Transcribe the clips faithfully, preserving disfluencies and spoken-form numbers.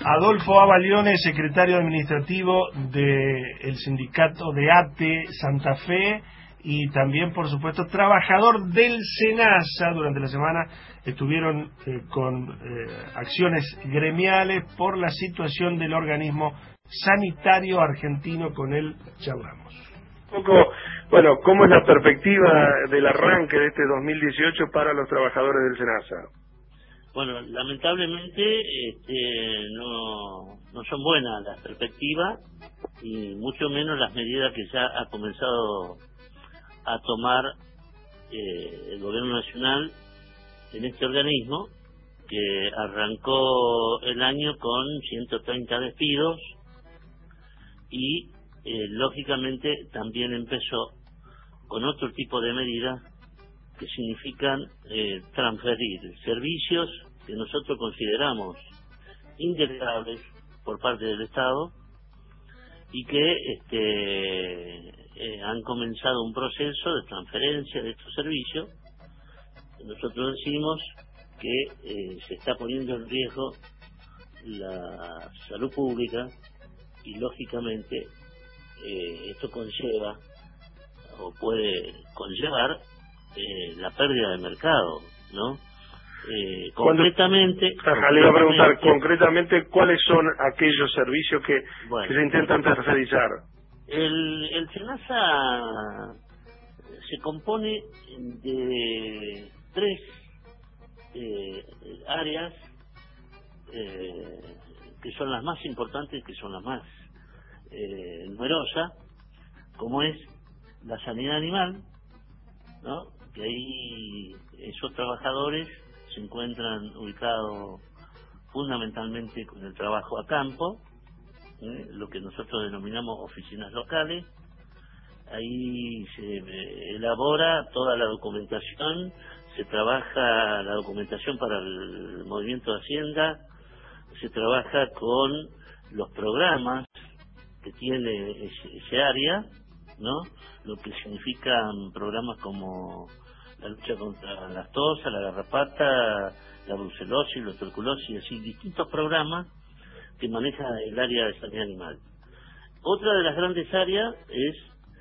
Adolfo Avalione, secretario administrativo del sindicato de ATE Santa Fe y también, por supuesto, trabajador del SENASA. Durante la semana estuvieron eh, con eh, acciones gremiales por la situación del organismo sanitario argentino. Con él charlamos. Un poco, bueno, ¿cómo es la perspectiva del arranque de este dos mil dieciocho para los trabajadores del SENASA? Bueno, lamentablemente este, no, no son buenas las perspectivas y mucho menos las medidas que ya ha comenzado a tomar eh, el gobierno nacional en este organismo, que arrancó el año con ciento treinta despidos y eh, lógicamente también empezó con otro tipo de medidas que significan eh, transferir servicios que nosotros consideramos indelegables por parte del Estado y que este, eh, han comenzado un proceso de transferencia de estos servicios. Nosotros decimos que eh, se está poniendo en riesgo la salud pública y lógicamente eh, esto conlleva o puede conllevar Eh, la pérdida de mercado, ¿no? Eh, concretamente, Ajá, le iba a preguntar concretamente cuáles son aquellos servicios que, bueno, que se intentan tercerizar. El, el SENASA se compone de tres eh, áreas eh, que son las más importantes, que son las más eh, numerosas, como es la sanidad animal, ¿no? Que ahí esos trabajadores se encuentran ubicados fundamentalmente con el trabajo a campo, ¿eh? Lo que nosotros denominamos oficinas locales. Ahí se elabora toda la documentación, se trabaja la documentación para el movimiento de Hacienda, se trabaja con los programas que tiene ese, ese área, ¿no? Lo que significan programas como la lucha contra la tosa, la garrapata, la brucelosis, la tuberculosis, así distintos programas que maneja el área de sanidad animal. Otra de las grandes áreas es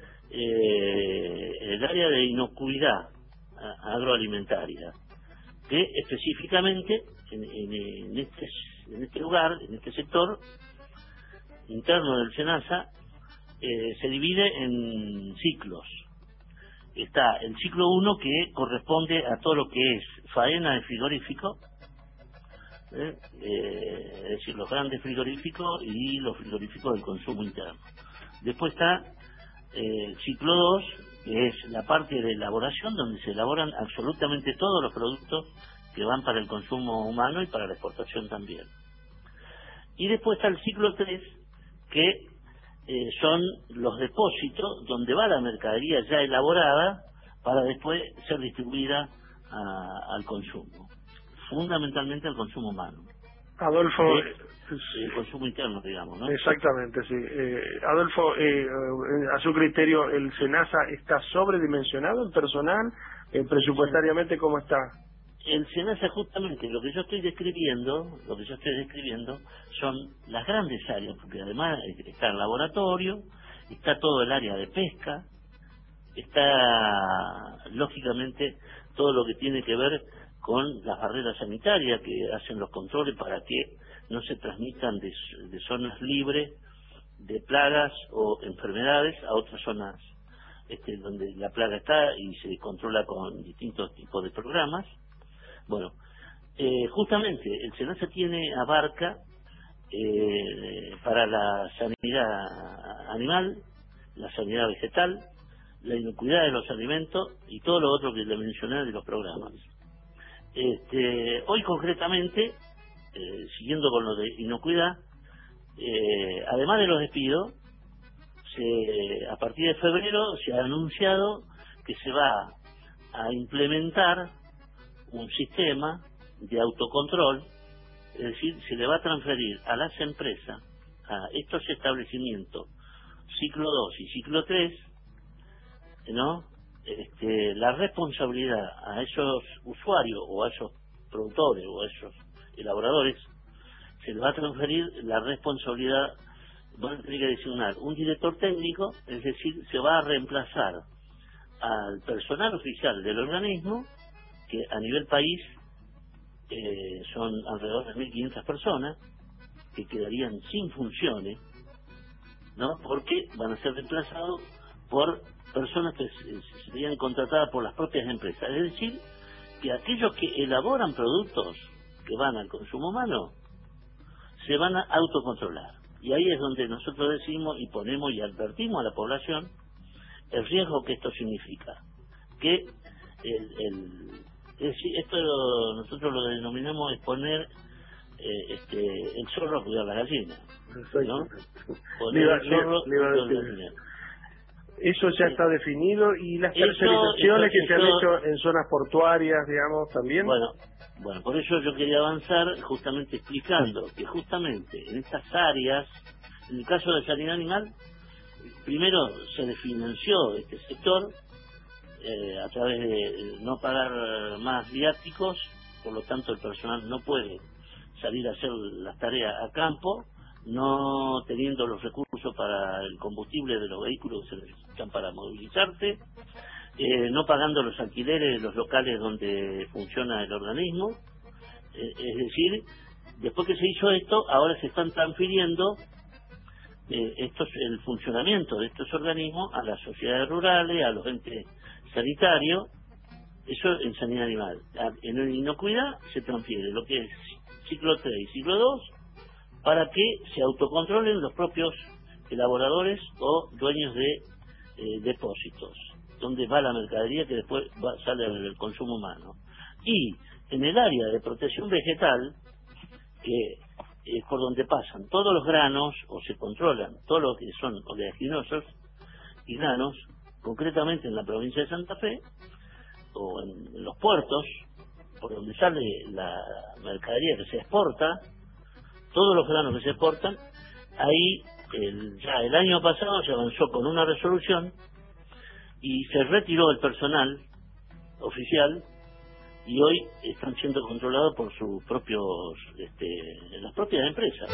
eh, el área de inocuidad agroalimentaria, que específicamente en, en, en, este, en este lugar, en este sector interno del SENASA, Eh, se divide en ciclos. Está el ciclo uno, que corresponde a todo lo que es faena de frigorífico, ¿eh? Eh, es decir, los grandes frigoríficos y los frigoríficos del consumo interno. Después está eh, el ciclo dos, que es la parte de elaboración, donde se elaboran absolutamente todos los productos que van para el consumo humano y para la exportación también. Y después está el ciclo tres, que Eh, son los depósitos donde va la mercadería ya elaborada para después ser distribuida a, al consumo, fundamentalmente al consumo humano. Adolfo, eh, el consumo interno, digamos, ¿no? Exactamente, sí. Eh, Adolfo, eh, a su criterio, ¿el SENASA está sobredimensionado en personal? Eh, presupuestariamente, ¿cómo está? El SENASA, justamente lo que yo estoy describiendo, lo que yo estoy describiendo son las grandes áreas, porque además está el laboratorio, está todo el área de pesca, está lógicamente todo lo que tiene que ver con las barreras sanitarias que hacen los controles para que no se transmitan de, de zonas libres de plagas o enfermedades a otras zonas este, donde la plaga está, y se controla con distintos tipos de programas. Bueno, eh, justamente el SENASA tiene, abarca eh, para la sanidad animal, la sanidad vegetal, la inocuidad de los alimentos y todo lo otro que le mencioné de los programas. Este, hoy concretamente, eh, siguiendo con lo de inocuidad, eh, además de los despidos, se, a partir de febrero se ha anunciado que se va a implementar un sistema de autocontrol, es decir, se le va a transferir a las empresas, a estos establecimientos, ciclo dos y ciclo tres, ¿no? Este, la responsabilidad a esos usuarios o a esos productores o a esos elaboradores se le va a transferir la responsabilidad, van a tener que designar un director técnico, es decir, se va a reemplazar al personal oficial del organismo, que a nivel país eh, son alrededor de mil quinientas personas, que quedarían sin funciones, ¿no? Porque van a ser reemplazados por personas que serían contratadas por las propias empresas. Es decir, que aquellos que elaboran productos que van al consumo humano se van a autocontrolar. Y ahí es donde nosotros decimos y ponemos y advertimos a la población el riesgo que esto significa. Que el, el, es decir, esto lo, nosotros lo denominamos exponer eh, este, el zorro a cuidar la gallina, ¿no? Poner el zorro a cuidar la gallina. Eso ya está definido, y las tercerizaciones que se han hecho en zonas portuarias, digamos, también. Bueno, bueno, por eso yo quería avanzar justamente explicando que justamente en estas áreas, en el caso de sanidad animal, primero se desfinanció este sector eh, a través de no pagar más viáticos, por lo tanto el personal no puede salir a hacer las tareas a campo, no teniendo los recursos para el combustible de los vehículos que se necesitan para movilizarse, eh, no pagando los alquileres de los locales donde funciona el organismo, eh, es decir, después que se hizo esto, ahora se están transfiriendo eh, estos, el funcionamiento de estos organismos a las sociedades rurales, a los entes sanitarios, eso en sanidad animal. En inocuidad se transfiere lo que es ciclo tres y ciclo dos, para que se autocontrolen los propios elaboradores o dueños de eh, depósitos, donde va la mercadería que después va, sale al consumo humano. Y en el área de protección vegetal, que es por donde pasan todos los granos, o se controlan todos los que son oleaginosos y granos, concretamente en la provincia de Santa Fe, o en los puertos, por donde sale la mercadería que se exporta, todos los granos que se exportan, ahí el, ya el año pasado se avanzó con una resolución y se retiró el personal oficial, y hoy están siendo controlados por sus propios, este, las propias empresas.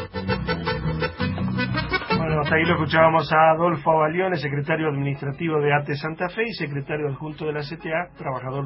Bueno, hasta ahí lo escuchábamos a Adolfo Avalione, secretario administrativo de ATE Santa Fe y secretario adjunto de la C T A, trabajador